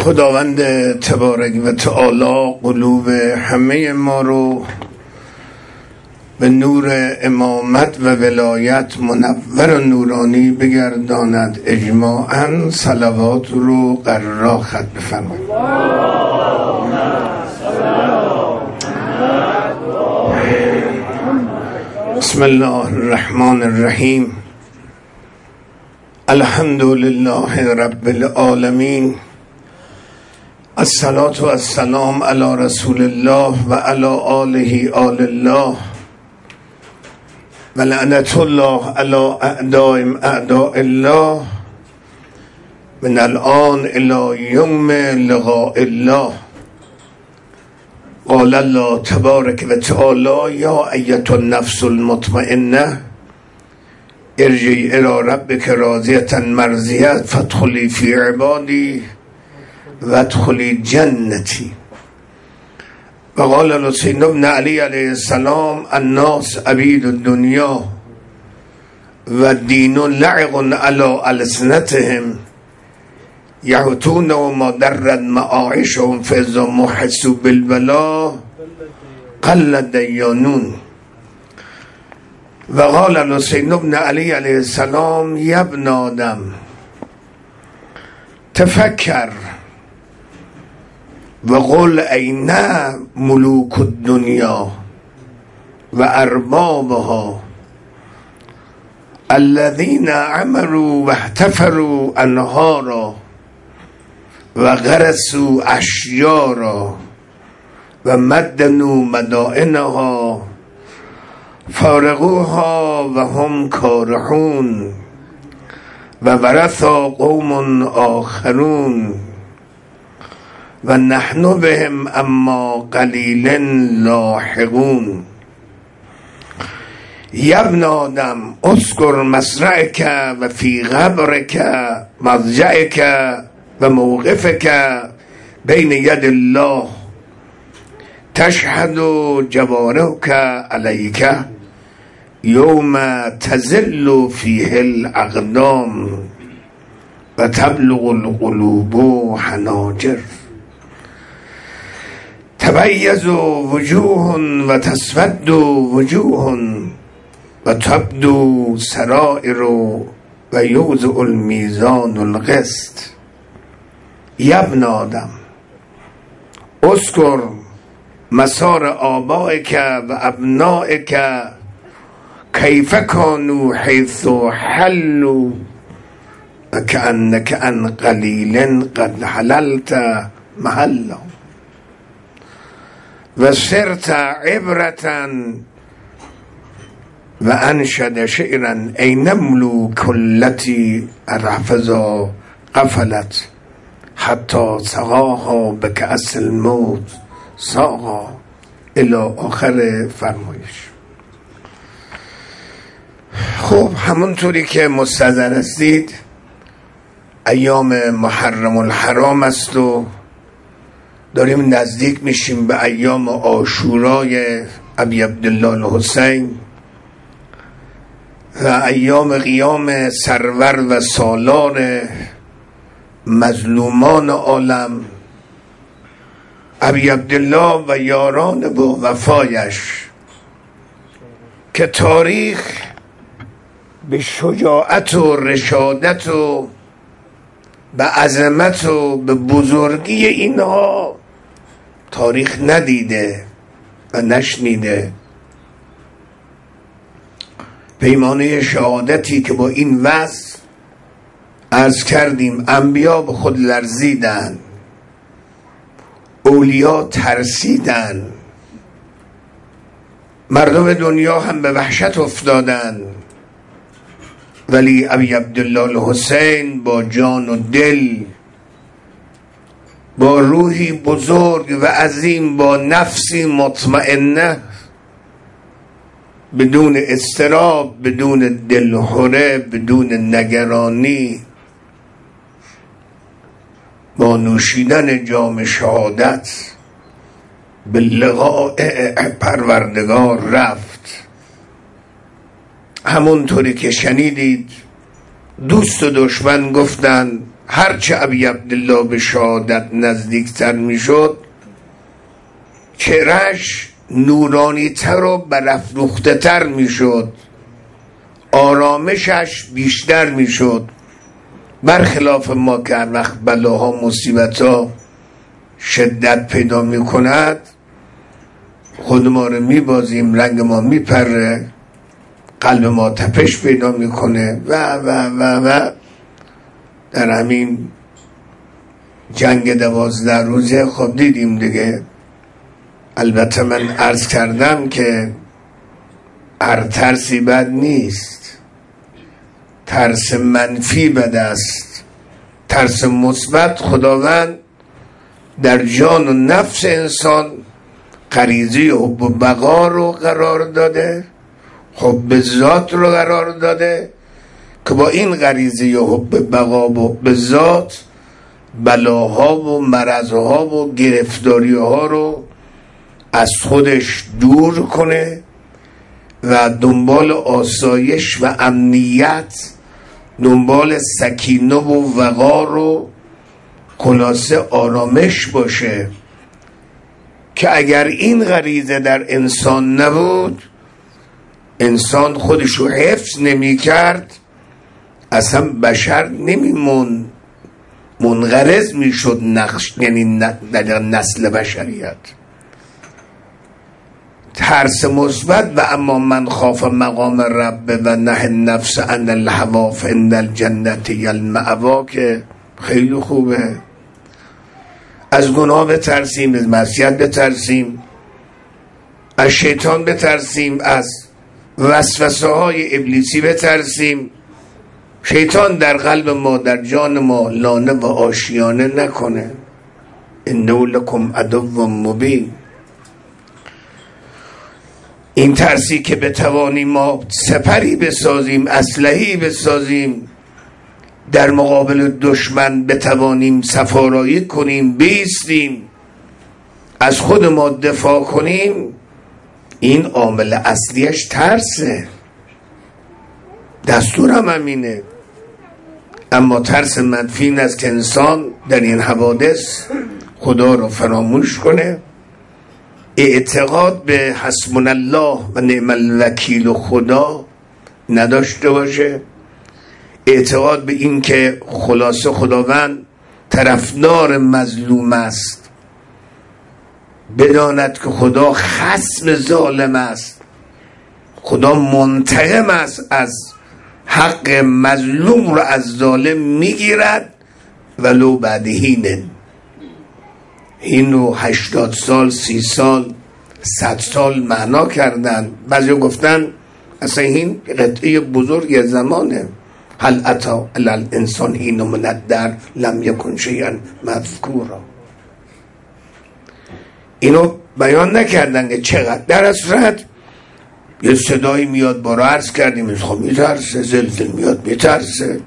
خداوند تبارک و تعالی قلوب همه ما رو به نور امامت و ولایت منور و نورانی بگرداند. اجماعاً صلوات رو قرار ختم بفرمایید. بسم الله الرحمن الرحیم. الحمد لله رب العالمین. الصلاة و السلام علی رسول الله و علی آله آل الله و لعنت الله علی اعدائهم اعداء الله من الآن الی یوم لقاء الله. قال الله تبارک و تعالی یا ایتها النفس المطمئنه ارجعی الی ربک راضیة مرضیة فادخلی فی عبادی و ادخلی جنتی. و قال الحسین بن علی علیه السلام الناس عبید الدنیا و دین لعق علی السنتهم یحتون و ما درد معایشهم فاذا محسوا بالبلا قل دیانون. و قال الحسین بن علی علیه السلام یا ابن آدم تفکر و قل این ملوک الدنیا و اربابها الذين عمروا و احتفروا انهارا و غرسوا اشجارا و مدنوا مدائنها فارقوها و هم کارحون و ورثا قوم آخرون و نحن بهم اما قلیل لاحقون. یا ابن آدم اذکر مصرعک و فی قبرک مضجعک و موقفک بین ید الله تشهد جوارحک علیک یوم تزل فیه الاقدام و تبلغ القلوب حناجر. تبیض وجوه و تسود وجوه و تبدو سرائر و یوضع المیزان القسط. یا ابن آدم اذکر مسار آبائک و ابنائک کیف کانوا حیث حلوا و کأنک عن قلیل قد حللت محلا و سرت عبرة و انشد شعرا این ملوک التی الرفضا قفلت حتی سقاها بکأس الموت ساقا الی آخر فرمایش. خب همونطوری که مستحضر هستید ایام محرم الحرام است و داریم نزدیک میشیم به ایام عاشورای ابی عبدالله الحسین و ایام قیام سرور و سالار مظلومان عالم ابی عبدالله و یاران با وفایش که تاریخ به شجاعت و رشادت و به عظمت و به بزرگی اینها تاریخ ندیده و نشنیده. پیمانه شهادتی که با این وضع عرض کردیم انبیا به خود لرزیدن، اولیا ترسیدن، مردم دنیا هم به وحشت افتادن، ولی ابی عبدالله الحسین با جان و دل، با روحی بزرگ و عظیم، با نفسی مطمئنه، بدون اضطراب، بدون دلهره، بدون نگرانی، با نوشیدن جام شهادت به لقاء پروردگار رفت. همونطوری که شنیدید دوست و دشمن گفتن هرچه ابی عبدالله به شهادت نزدیکتر میشد چهرهش نورانی تر و برافروخته تر میشد، آرامشش بیشتر میشد، برخلاف ما که هر وقت بلاها مصیبتها شدت پیدا میکند خود ما رو میبازیم، رنگ ما میپره، قلب ما تپش پیدا میکنه و در همین جنگ 12 روزه خب دیدیم دیگه. البته من عرض کردم که هر ترسی بد نیست، ترس منفی بد است، ترس مثبت خداوند در جان و نفس انسان غریزه حب و بقا رو قرار داده، حب ذات رو قرار داده که با این غریزه حب بقا و حب ذات بلاها و مرضها و گرفتاریها رو از خودش دور کنه و دنبال آسایش و امنیت، دنبال سکینه و وقار و خلاصه آرامش باشه که اگر این غریزه در انسان نبود، انسان خودشو حفظ نمی کرد، اصلا بشر نمیمون، منقرض میشد نقش، یعنی در نسل بشریت. ترس مثبت و اما من خاف مقام رب و نه النفس عن الهوا فان الجنة هی المأوی که خیلی خوبه. از گناه بترسیم، از معصیت بترسیم، از شیطان بترسیم، از وسوسه های ابلیسی بترسیم. شیطان در قلب ما، در جان ما لانه و آشیانه نکنه. انه لکم عدو مبین. این ترسی که بتوانیم ما سپری بسازیم، اسلحه‌ای بسازیم، در مقابل دشمن بتوانیم سفارایی کنیم، بیستیم، از خود ما دفاع کنیم، این عامل اصلیش ترسه. دستورم همینه. اما ترس منفی این است که انسان در این حوادث خدا رو فراموش کنه، اعتقاد به حسبنا الله و نعم الوکیل و خدا نداشته باشه، اعتقاد به این که خلاصه خداوند طرفدار مظلوم است، بداند که خدا خصم ظالم است، خدا منتقم است، از حق مظلوم رو از ظالم میگیرد ولو بعد هینه. اینو 80 سال، 30 سال، 100 سال معنا کردن. بعضی گفتن اصلا این قطعه بزرگ زمانه. هل اتا علی الانسان حین من الدهر لم یکن شیئا مذکورا. اینو بیان نکردن که چقدر در اصرت یه صدایی میاد، بارا عرض کردیم، خب میترسه، زلزل میاد میترسه.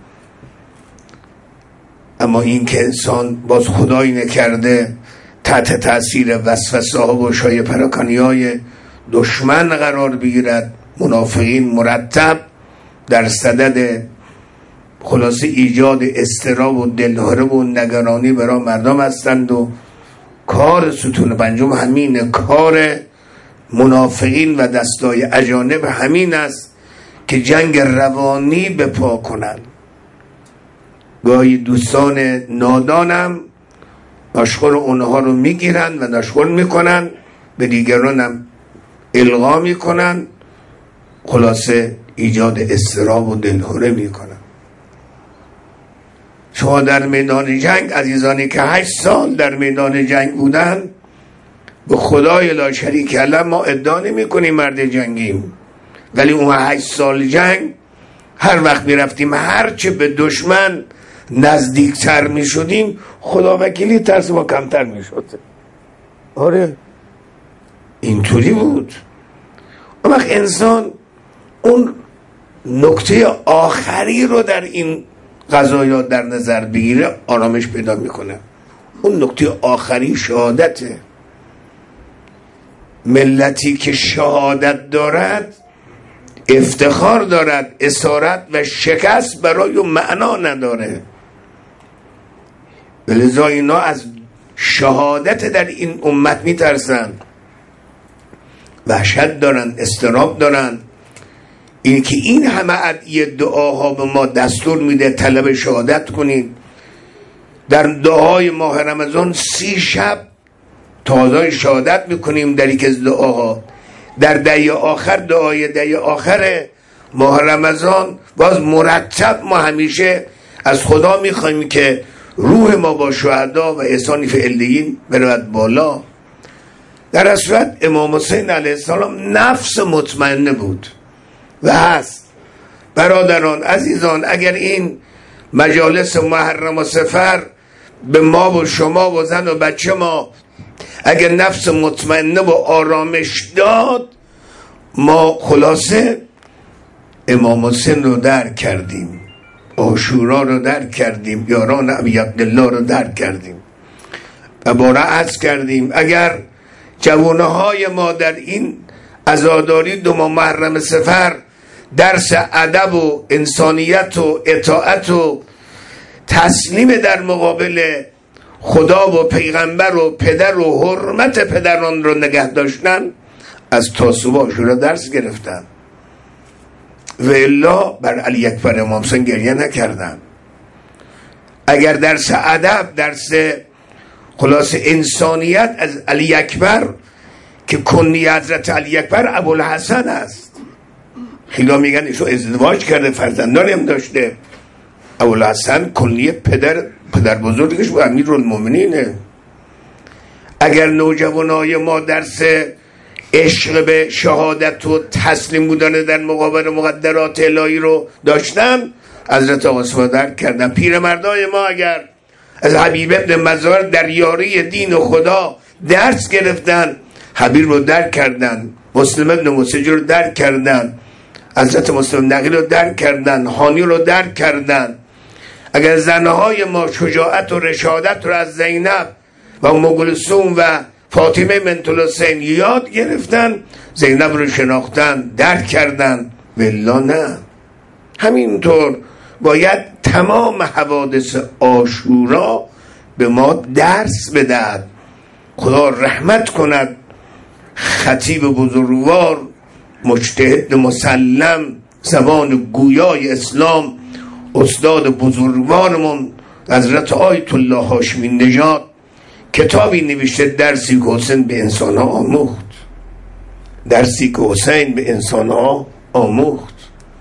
اما این که انسان باز خدایی نکرده تحت تاثیر وسوسه ها و شایع پراکنی های دشمن قرار بگیرد. منافقین مرتب در صدد خلاصه ایجاد اضطراب و دلهره و نگرانی برای مردم هستند و کار ستون پنجم همینه. کار منافقین و دستای اجانب همین است که جنگ روانی بپا کنند. گاهی دوستان نادانم ناشکر اونها رو میگیرن و ناشکر میکنن، به دیگران هم القا میکنن، خلاصه ایجاد اضطراب و دلهره میکنن. شما در میدان جنگ عزیزانی که 8 سال در میدان جنگ بودن، به خدای لا شریک له ما ادعا نمی‌کنیم مرد جنگیم، ولی اون 8 سال جنگ هر وقت میرفتیم هرچه به دشمن نزدیکتر میشدیم خدا وکیلی ترس ما کمتر میشد. آره اینطوری بود. اما انسان اون نکته آخری رو در این قضایا در نظر بگیره آرامش پیدا میکنه. اون نکته آخری شهادته. ملتی که شهادت دارد افتخار دارد، اسارت و شکست برای معنا نداره. لذا اینا از شهادت در این امت میترسن، وحشت دارن، اضطراب دارن. این که این همه ادعیه دعاها به ما دستور میده طلب شهادت کنید. در دعای ماه رمضان 30 شب تازه شهادت میکنیم در یک از دعاها. در دعای آخر، دعای دعای آخر ماه رمضان باز مرتب ما همیشه از خدا میخوایم که روح ما با شهدا و احسان فی علیین برود بالا. در اصل صورت امام حسین علیه السلام نفس مطمئنه بود و هست. برادران عزیزان، اگر این مجالس محرم و سفر به ما و شما و زن و بچه ما اگر نفس مطمئنه و آرامش داد، ما خلاصه امام حسین رو درک کردیم، عاشورا رو درک کردیم، یاران ابی عبدالله رو درک کردیم و باره عرض کردیم اگر جوانه های ما در این عزاداری 2 ماه محرم سفر درس ادب و انسانیت و اطاعت و تسلیم در مقابل خدا و پیغمبر و پدر و حرمت پدران رو نگه داشتن، از تاسوبا عاشورا درس گرفتن و الا بر علی اکبر امام حسین گریه نکردن. اگر درس ادب، درس خلاص انسانیت از علی اکبر که کنی حضرت علی اکبر ابوالحسن است، خیلی میگن ایشو ازدواج کرده، فرزندانی هم داشته. ابوالحسن کنی پدر بزرگش و امیرالمومنینه. اگر نوجوانای ما درس عشق به شهادت و تسلیم بودن در مقابل مقدرات الهی رو داشتن، حضرت آقا درک کردن. پیرمردای ما اگر از حبیب ابن مظاهر در یاری دین و خدا درس گرفتن، حبیب رو درک کردن، مسلم ابن مسجد رو درک کردن، حضرت مسلم نقی رو درک کردن، حانی رو درک کردن. اگر زنهای ما شجاعت و رشادت رو از زینب و ام کلثوم و فاطمه بنت الحسین یاد گرفتن، زینب رو شناختن، درک کردن، والله نه. همینطور باید تمام حوادث عاشورا به ما درس بدهد. خدا رحمت کند خطیب بزرگوار، مجتهد مسلم، زبان گویای اسلام، استاد بزرگوارمون حضرت آیت الله هاشمی نژاد کتابی نوشته، درسی که حسین به انسان ها آموخت. درسی که حسین به انسان ها آموخت.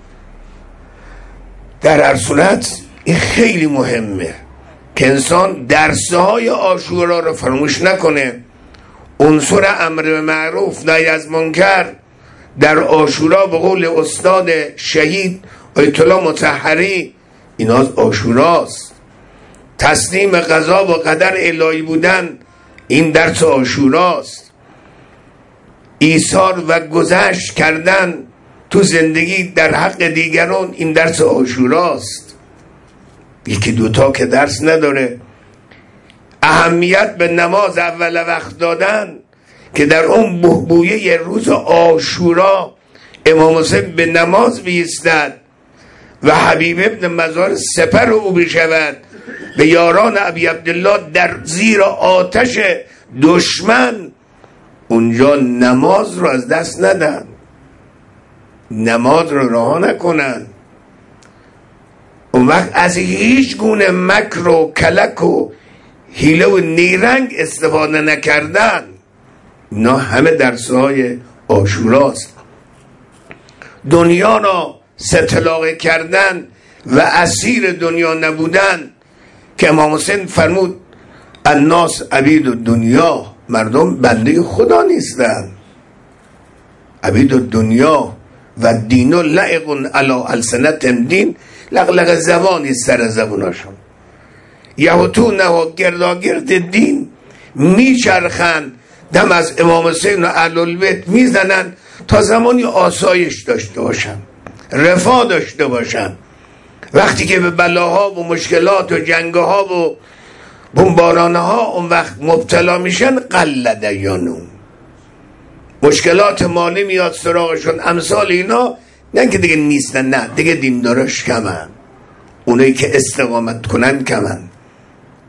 در هر صورت این خیلی مهمه که انسان درسهای عاشورا رو فراموش نکنه. عنصر امر به معروف نهی از منکر در عاشورا به قول استاد شهید آیت الله مطهری اینا از عاشوراست. تسلیم قضا و قدر الهی بودن این درس عاشوراست. ایثار و گذشت کردن تو زندگی در حق دیگران این درس عاشوراست. یکی دوتا که درس نداره. اهمیت به نماز اول وقت دادن که در اون بویه روز عاشورا امام حسین به نماز بیستد و حبیب ابن مظاهر سپر او بشود به یاران ابی عبدالله در زیر آتش دشمن، اونجا نماز رو از دست ندن، نماز رو رها نکنن. اون وقت از هیچ گونه مکر و کلک و حیله و نیرنگ استفاده نکردن. اینا همه درسهای عاشوراست. دنیا را ستلاقه کردن و اسیر دنیا نبودن که امام حسین فرمود الناس عبید الدنیا، مردم بنده خدا نیستن. عبید الدنیا و دین و لعق علی السنت دین، لغلق زبانی سر زبوناشون. یهوتون و گرداگرد دین میچرخن، دم از امام حسین و اهل البیت میزنن تا زمانی آسایش داشته باشن، رفاه داشته باشن. وقتی که به بلاها و مشکلات و جنگها و بمبارانها اون وقت مبتلا میشن، قل دیانون، مشکلات مالی میاد سراغشون، امثال اینا، نه که دیگه نیستن، نه دیگه دینداراش کمن، اونایی که استقامت کنن کمن.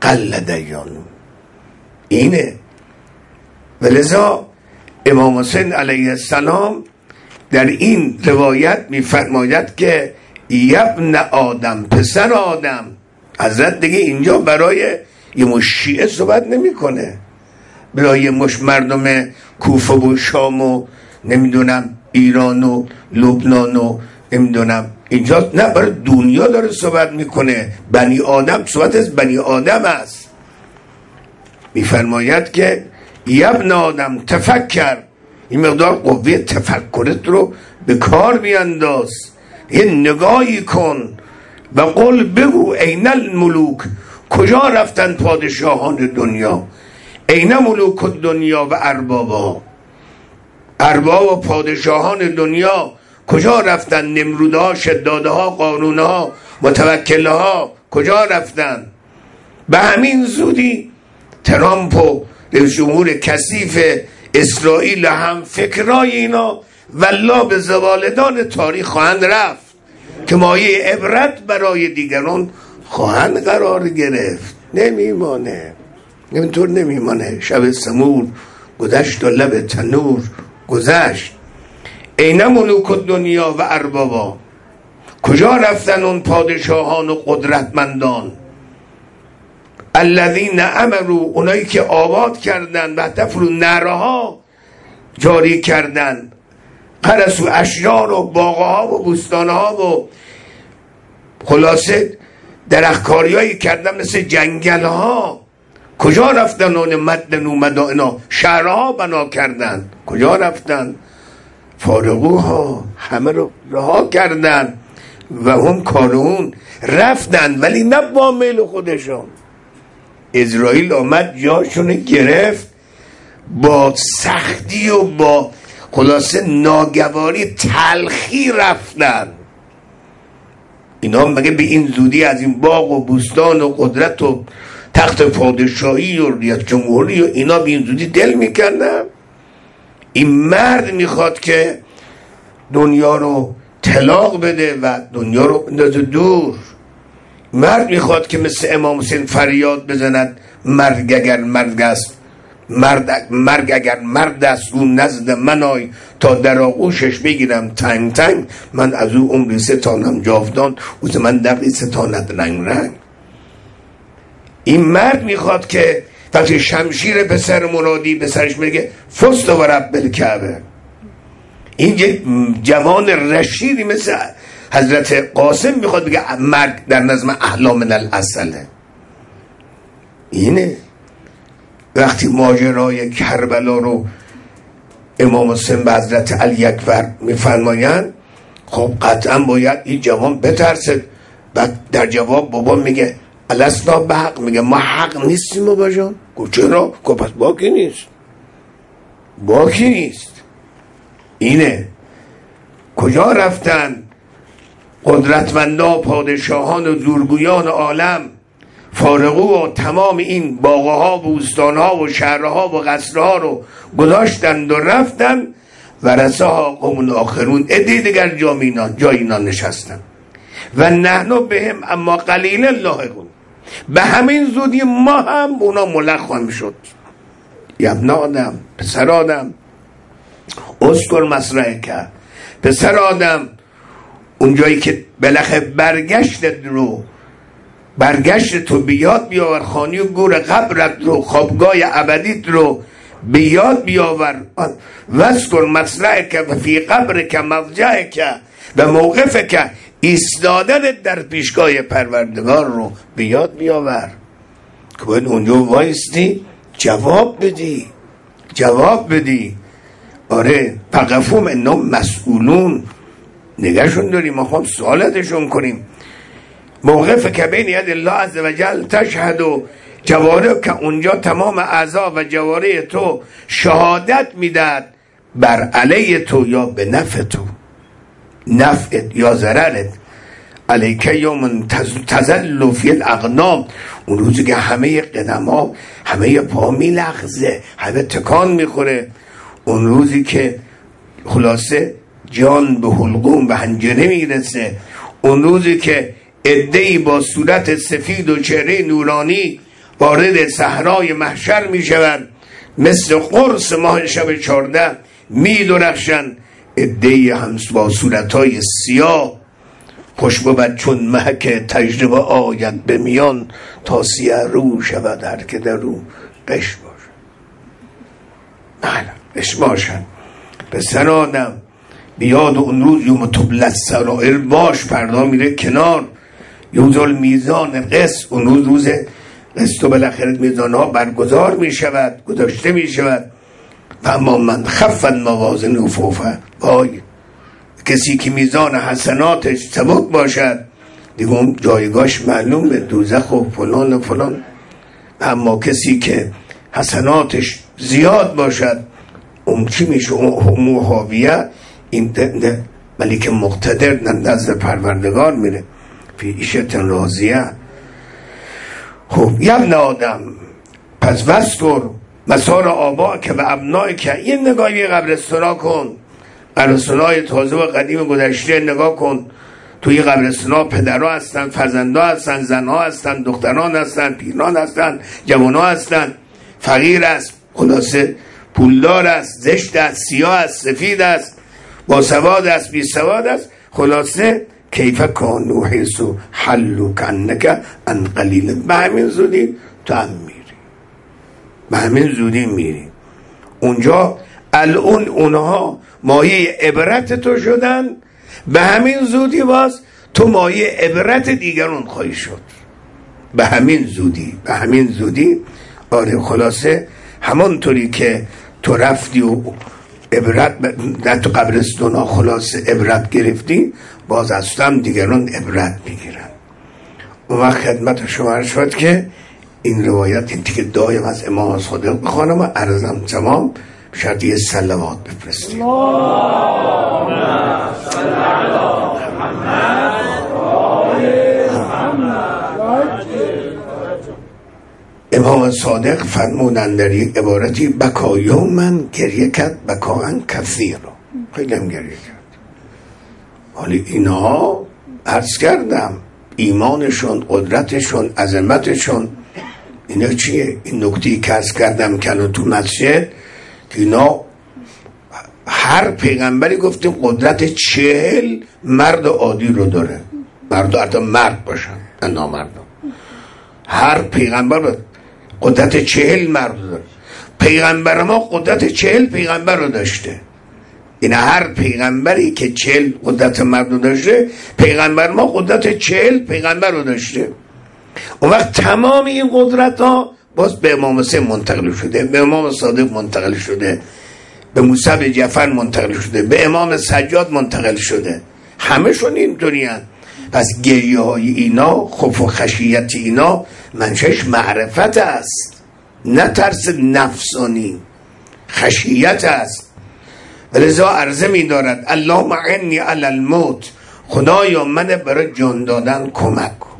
قل دیانون. اینه. ولذا امام حسین علیه السلام در این روایت میفرماید که یبن آدم، پسر آدم. حضرت دیگه اینجا برای یه مش شیعه صحبت نمیکنه، برای مش مردم کوفه و شام و نمیدونم ایران و لبنان و نمیدونم اینجا، نه، برای دنیا داره صحبت میکنه. بنی آدم، صحبت از بنی آدم است. میفرماید که یبن آدم تفکر، این مقدار قوه تفکرت رو به کار بیانداز، یه نگاهی کن و قل بگو این الملوک، کجا رفتن پادشاهان دنیا؟ این ملوک دنیا و اربابا، ارباب و پادشاهان دنیا کجا رفتن؟ نمرودها، شدادها، قارونها، متوکلها کجا رفتن؟ به همین زودی ترامپ و رئیس جمهور کثیف اسرائیل هم فکرای اینا والله به زوالدان تاریخ خواهند رفت که مایه عبرت برای دیگران خواهند قرار گرفت. نمیمانه، اینطور نمیمانه. شب سمور گذشت و لب تنور گذشت. این ملوک دنیا و اربابا، کجا رفتن اون پادشاهان و قدرتمندان؟ الذین امروا، اونایی که آباد کردن، و تفرو نرها جاری کردن، قرسو اشجار و باغها و بوستانها و خلاصه درختکاریایی کردن مثل جنگلها. کجا رفتن اون مدن و مدائنا، شهرها بنا کردن، کجا رفتن؟ فارغوها، همه رو رها کردن و هم کارون رفتن، ولی نه با میل خودشون. اسرائیل آمد جاشون گرفت، با سختی و با خلاصه ناگواری تلخی رفتن. اینا مگه به این زودی از این باغ و بوستان و قدرت و تخت پادشاهی و ریاست جمهوری و اینا به این زودی دل میکردن؟ این مرد میخواد که دنیا رو طلاق بده و دنیا رو بندازه دور. مرد میخواد که مثل امام حسین فریاد بزند مرگ اگر مرگ است، مرگ اگر مرد است او نزد من آی، تا در آغوشش بگیرم تنگ تنگ، من از او عمری ستانم جاودان، او ز من دقی ستاند رنگ رنگ. این مرد میخواد که وقتی شمشیر پسر مرادی به سرش میگه فست و رب الکعبه، این یک جوان رشیدی مثل حضرت قاسم میخواد بگه مرگ در نظم احلا من الاصله. اینه. وقتی ماجرای کربلا رو امام حسین به حضرت علی اکبر میفرمایند، خب قطعا باید این جوان بترسد. بعد در جواب بابا میگه الاسنا به حق، میگه ما حق نیستیم بابا جان. چرا؟ پس باکی نیست، باکی نیست. اینه. کجا رفتن قدرتمندا، پادشاهان و زورگویان عالم؟ فارغو و تمام این باغها و بوستانها و شهرها و قصرها رو گذاشتند و رفتن. ورثها قوم آخرون، عده دیگر جای اینا نشستن. و نحنو بهم اما قلیل لاحقون، به همین زودی ما هم اونا ملق خواهیم شد. ابن آدم، پسر آدم، اذکر مسرعک، پسر آدم، اونجایی که بالاخره برگشت تو بیاد بیاور، خانی و گور قبرت رو، خوابگاه ابدیت رو بیاد بیاور. وذکر مسرعک و فی قبرک مضجعک، و موقفک، ایستادن در پیشگاه پروردگار رو بیاد بیاور. که باید اونجا وایستی جواب بدی. آره، فقفوم اینا مسئولون، نگهشون داریم، ما خواهم سوالتشون کنیم. موقف که بین ید الله عز و جل تشهد، و جواره که اونجا تمام اعضا و جواره تو شهادت میداد بر علیه تو یا به نفع تو، نفعت یا ضررت. علیکه یوم تزل فی الاقدام، اون روزی که همه قدم ها، همه پا میلغزه، همه تکان میخوره. اون روزی که خلاصه جان به حلقوم به حنجره میرسه. اون روزی که عده‌ای با صورت سفید و چهره نورانی وارد صحرای محشر می شوند، مثل قرص ماه شب 14 می درخشند. عده‌ای هم با صورتهای سیاه، خوش بود چون محک تجربه آید به میان، تا سیه رو شود هر که در رو قش باشد. بله قش باشد. پسر آدم بیاد اون روز یوم تبلی السرائر باش، پردا میره کنار، یوزل میزان قسط، اون روز قسط و بالاخره میزان ها برگزار میشود، گذاشته میشود. و اما من خفت موازین فوفه، وای کسی که میزان حسناتش سبک باشد دیگه اون جایگاهش معلومه، دوزخ و فلان و فلان. اما کسی که حسناتش زیاد باشد اون چی میشه؟ اون حاویه، این ملیک مقتدر نزد پروردگار میره، فی عیشة راضیه. خب یبن آدم پس وستر مسار آبا که و ابنای که، یه نگاهی قبرستانا کن، قبرستانای تازه و قدیم گذشته نگاه کن. توی قبرستانا پدرها هستن، فرزندها هستن، زنها هستن، دختران هستن، پیران هستن، جوانها هستن، فقیر است، خلاصه پولدار است، زشت است، سیاه است، سفید است، با سواد است، بی سواد است، خلاصه کیف کانو حیثو حلو کنک ان قلیل. به همین زودی تو هم میری، به همین زودی میری اونجا. الان اونها مایه عبرت تو شدن، به همین زودی باز تو مایه عبرت دیگران خواهی شد، به همین زودی، به همین زودی. آره خلاصه همانطوری که تو رفتی و عبرت در تو قبرستان ها خلاصه عبرت گرفتی، باز از تو هم دیگران عبرت میگیرن. اون وقت خدمت شما شد که این روایت این که دایم از امام صادق بخوانم و عرضم تمام شرطی صلوات بفرستیم. امام صادق فرمودند در یک عبارتی بکایو من گریه کرد بکاان کثیر، خیلی هم گریه کرد. حالی اینها عرض کردم ایمانشون، قدرتشون، عظمتشون، اینا چیه؟ این نکته‌ای که عرض کردم که تو مسجد که اینا هر پیغمبری گفتیم قدرت 40 مرد عادی رو داره، مرد حتی مرد باشن نه نامرد، هر پیغمبر قدرت 40 مرد داره. پیغمبر ما قدرت 40 پیغمبر رو داشته. این هر پیغمبری که 40 قدرت مرد رو داشته، پیغمبر ما قدرت 40 پیغمبر رو داشته. اون وقت تمام این قدرت ها باز به امام حسین منتقل شده، به امام صادق منتقل شده، به موسی بن جعفر منتقل شده، به امام سجاد منتقل شده. همشون اینطوری هستند. پس گریه های اینا، خوف و خشیت اینا منشأش معرفت است، نه ترس نفسانی، خشیت است. ولذا عرضه می دارد اللهم اعنی علی الموت، خدایا من برای جان دادن کمک کن.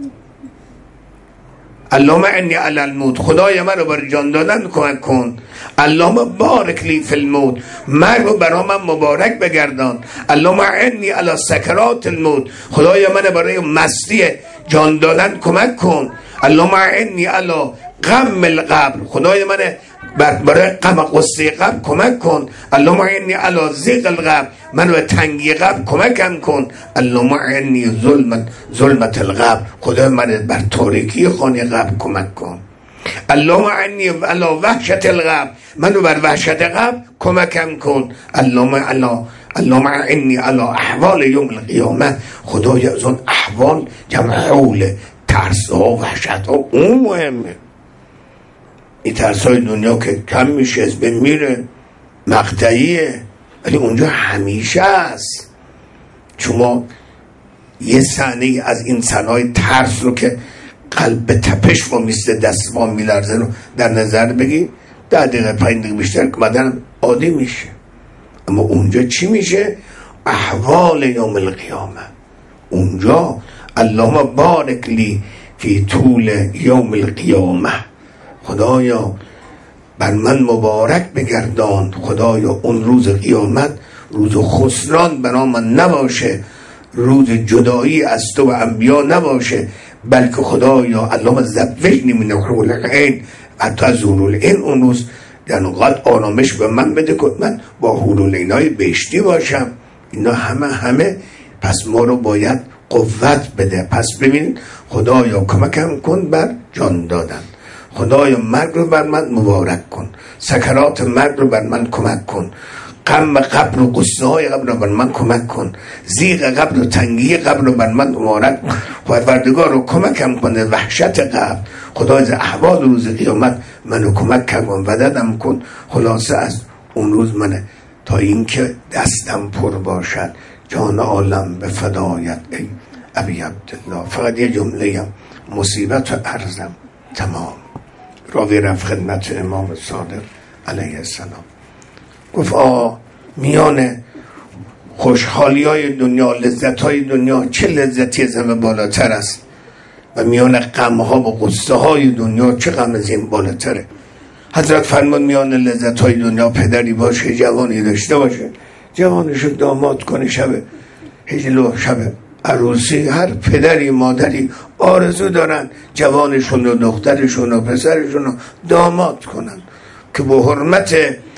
اللهم اعنی علی الموت، خدایا من رو برای جان دادن کمک کن. اللهم بارک لی فی الموت، مرگ رو برای من مبارک بگردان. اللهم اعنی علی سکرات الموت، خدایا من برای مستی جان دادن کمک کن. اللهم اعنی علی غم القبر، خدایا من برای غم قصه قبر کمک کن. اللهم اعنی علی ضیق القبر، من به تنگی قبر کمکم کن. اللهم اعنی ظلمت القبر، خدایا من بر تاریکی خانه قبر کمک کن. اللهم اعنی علی وحشت القبر، من بر وحشت قبر کمکم کن. اللهم اعنی علی احوال یوم القیامه، خدایا از اون احوال جمع حول، ترس ها، وحشت ها، اون مهمه. این ترس های دنیا که کم میشه، از بین میره، مقطعیه، ولی اونجا همیشه است. شما یه صحنه از این صحنه‌های ترس رو که قلب تپش و مثل دست ما میلرزه رو در نظر بگی، 10 دقیقه 5 دقیقه بیشتر که بدن عادی میشه. اما اونجا چی میشه؟ احوال یوم القیامه. اونجا اللهم بارک لی فی طول یوم القیامه، خدایا بر من مبارک بگردان. خدایا اون روز قیامت روز خسران برای من نباشه، روز جدایی از تو و انبیا نباشه، بلکه خدایا اللهم زوجنی من حور العین، حتی از حور العین اون روز در نقاط آرامش به من بده که من با حور العینای بهشتی باشم. اینا همه پس ما رو باید قوت بده. پس ببین خدایا کمکم کن بر جان دادن، خدایا مرگ رو بر من مبارک کن، سکرات مرگ رو بر من کمک کن، غم قبر و قصه های قبر رو بر من کمک کن، زیغ قبر و تنگی قبر رو بر من مبارک کن، پروردگار رو کمکم کنه، وحشت قبر خدای از احوال روز قیامت منو کمک کن، مددم کن. خلاصه از اون روز منه تا اینکه دستم پر باشد جان عالم به فدایت ای ابی عبدالله. فقط یه جمله هم مصیبت و عرضم تمام. راوی رفت خدمت امام صادق علیه السلام گفت میان خوشحالی های دنیا، لذت های دنیا چه لذتی از همه بالاتر است و میان غم ها و غصه های دنیا چه غم از این بالاتره. حضرت فرمان میان لذت های دنیا پدری باشه، جوانی داشته باشه، جوانشو داماد کنه، شب هجل و شب عروسی هر پدری مادری آرزو دارن جوانشون و دخترشون و پسرشون رو داماد کنن که به حرمت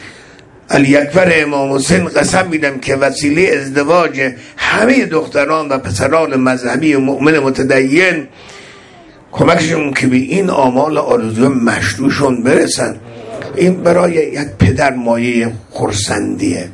علی اکبر امام حسین قسم میدم که وسیله ازدواج همه دختران و پسران مذهبی و مؤمن متدین کمکشون که به این آمال آرزو مشروعشون برسن. این برای یک پدر مایه خرسندیه.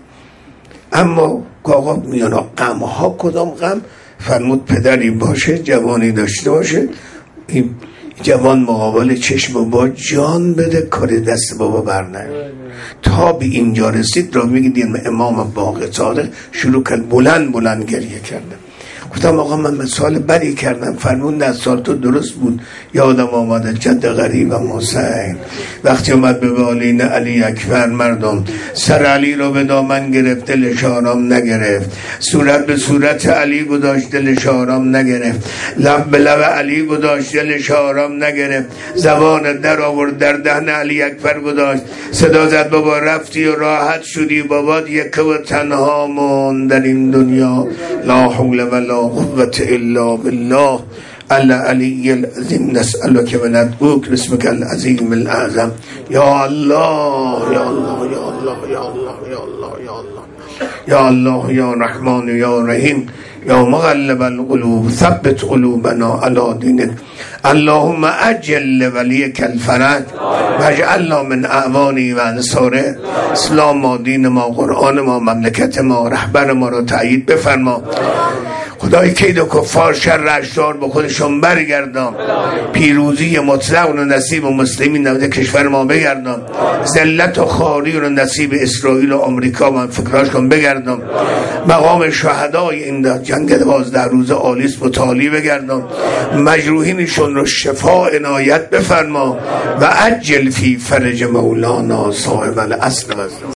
اما آقا میانا غم ها کدام غم؟ فرمود پدری باشه، جوانی داشته باشه، این جوان مقابل چشم بابا جان بده، کاری دست بابا برنه. تا به اینجا رسید را میگیدیم امام باقر صادق شروع کرد بلند گریه کرده. گفتم آقا من مثال بدی کردم. فرمود نه سال تو درست بود. یادم آمد جد غریب و حسین وقتی اومد به بالین علی اکبر مردم سر علی رو به دامن گرفت، دلش آرام نگرفت، صورت به صورت علی گذاشت، دلش آرام نگرفت، لب به لب علی گذاشت، دلش آرام نگرفت، زبان در آورد در دهن علی اکبر گذاشت، صدا زد بابا رفتی و راحت شدی، بابا یک و تنها مون در این دنیا، لا حول ولا قوة الا بالله العلی العظیم، نسألک و ندعوک باسمک العظیم الاعظم. یا الله یا الله یا الله یا الله یا الله یا الله یا الله یا رحمان یا رحیم یا مقلب القلوب ثبت قلوبنا علی دینک. اللهم اجل ولیک الفرج واجعلنا من اعوانی و انصاره. اسلام ما، دین ما، قرآن ما، مملکت ما، رهبر ما رو تأیید بفرما. خدای کید و کفار شر اشرار به خودشون برگردان. پیروزی مطلق رو نصیب و مسلمین نوده کشور ما بگردان. ذلت و خواری رو نصیب اسرائیل و آمریکا و فکراش کن بگردان. مقام شهدای این جنگ 12 روز آلیس متعالی بگردان. مجروحینشون رو شفا عنایت بفرما و عجل فی فرج مولانا صاحب العصر.